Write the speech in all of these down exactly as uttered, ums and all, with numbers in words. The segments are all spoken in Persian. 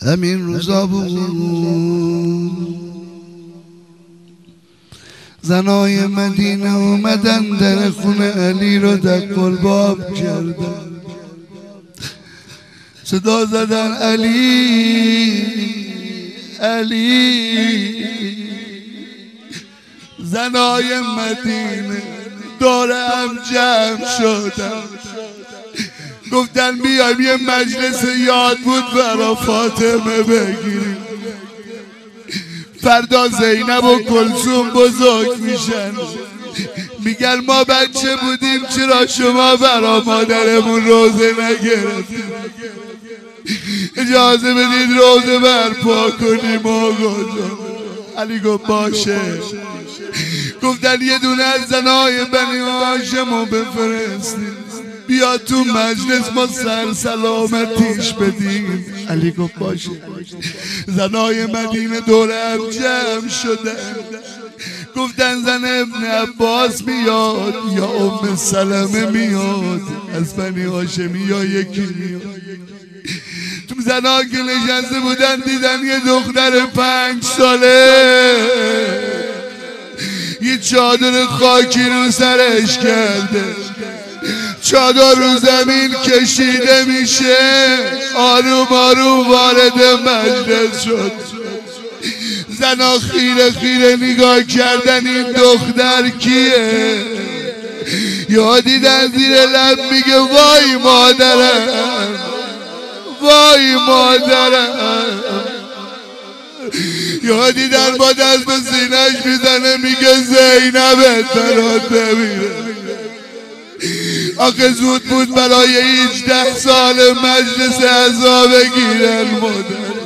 همین روزا بود زنای مدینه اومدن در خونه علی رو دقل باب کردن، صدا زدن علی علی. زنای مدینه دور هم جمع شدن، گفتن بیایم یه مجلس یاد بود برا فاطمه بگیریم، فردا زینب و کلثوم بزرگ میشن. میگن ما بچه بودیم چرا شما برا مادرمون روزه نگرفتیم، اجازه بدید روزه برپا کنیم آقا جان. علی گفت باشه. گفتن یه دونه از زنای بنی هاشمو بفرستید بیا تو مجلس ما سر سلامتیش بدیم. علی گفت باشه. زنای مدینه دور هم جمع شدن، گفتن زن ابن عباس میاد یا ام سلمه میاد از بنی هاشمی یا یکی میاد. تو زنها که نشسته بودن دیدن یه دختر پنج ساله یه چادر خاکی رو سرش کرده، چادر رو زمین کشیده میشه، آروم آروم وارد مجلس شد. زنا خیره خیره نگاه کردن این دختر کیه، یا دیدن زیر لب میگه وای مادرم وای مادرم، یا دیدن با دست به سینه‌اش میزنه میگه زینبت برات بمیره. آخه زود بود برای هجده سال مجلس عزا بگیرن مادر.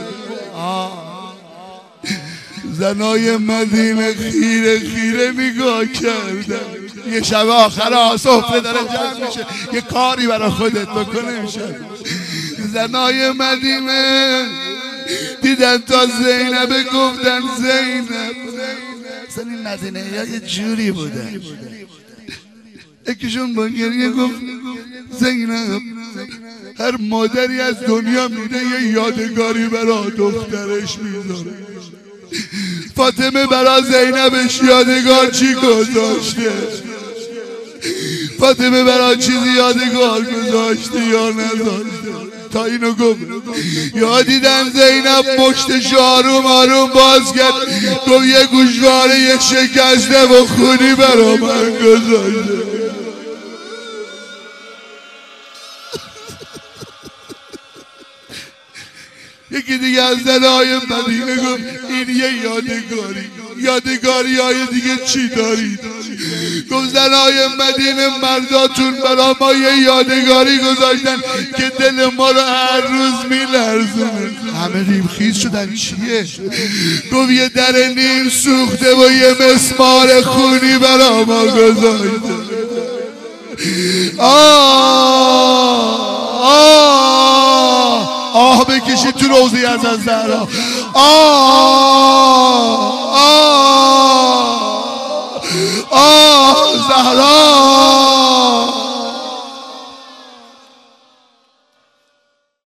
زنای مدینه خیره خیره نگاه کردن. یه شب آخر سفره داره جمع میشه، یه کاری برای خودت بکنه میشه. زنای مدینه دیدن تا زینب گفتن زینب. اصلا این مدینه ها یه جوری بودن، یکیشون با گریه گفت زینب هر مادری از دنیا میده یه یادگاری برای دخترش میذاره. فاطمه برای زینبش یادگار چی گذاشته؟ فاطمه برای چیزی یادگار گذاشته یا نذاشته؟ تا اینو گفت یا دیدن زینب مشتش آروم آروم باز کرد، گفت یه گوشواره یه شکسته و خونی برا من گذاشته. یکی دیگه از زنهای مدینه گفت این یه یادگاری. یادگاری های دیگه چی دارید؟ گفت زنهای مدینه مرداتون برا ما یه یادگاری گذاشتن که دل ما رو هر روز میلرزونه. همه ریم خیز شدن چیه؟ گفت یه در نیم سوخته و یه مسمار خونی برا ما گذاشته. آه آه آه بکشید تو روزی از از زهرا. آه